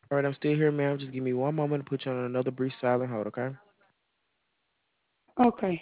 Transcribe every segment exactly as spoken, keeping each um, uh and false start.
All right, I'm still here, ma'am. Just give me one moment to put you on another brief silent hold, okay? Okay.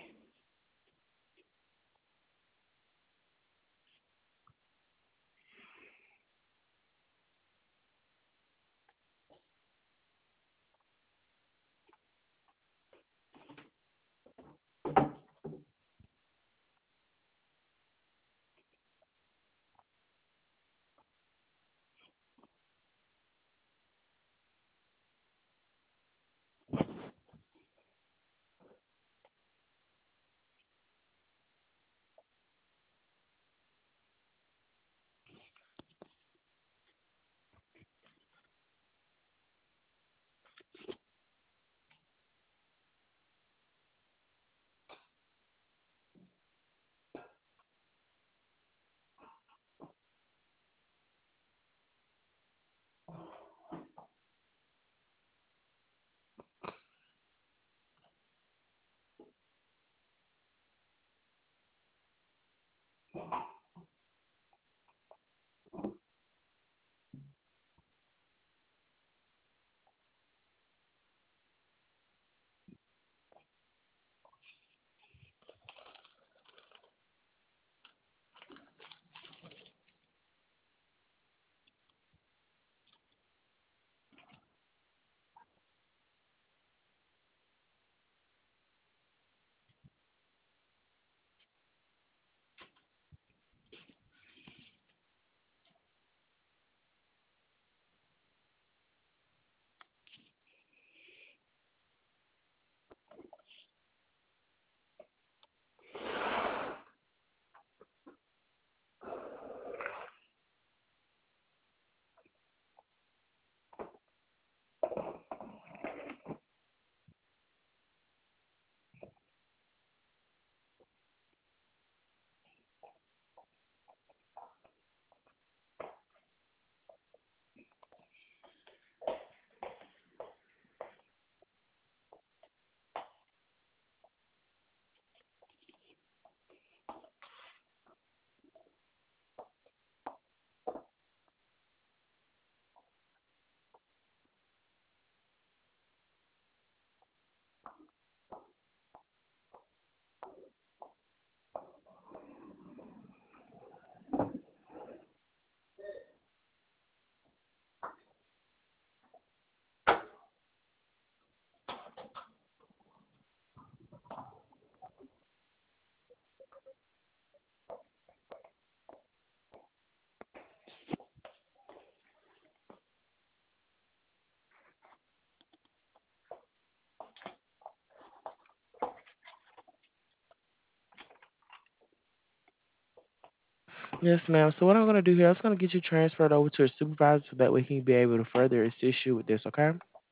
Yes, ma'am. So what I'm gonna do here, I'm just gonna get you transferred over to a supervisor so that way he can be able to further assist you with this, okay?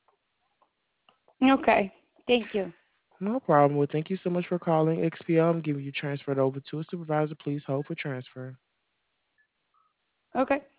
Okay. Thank you. No problem. Well, thank you so much for calling X P L. I'm giving you transferred over to a supervisor. Please hold for transfer. Okay.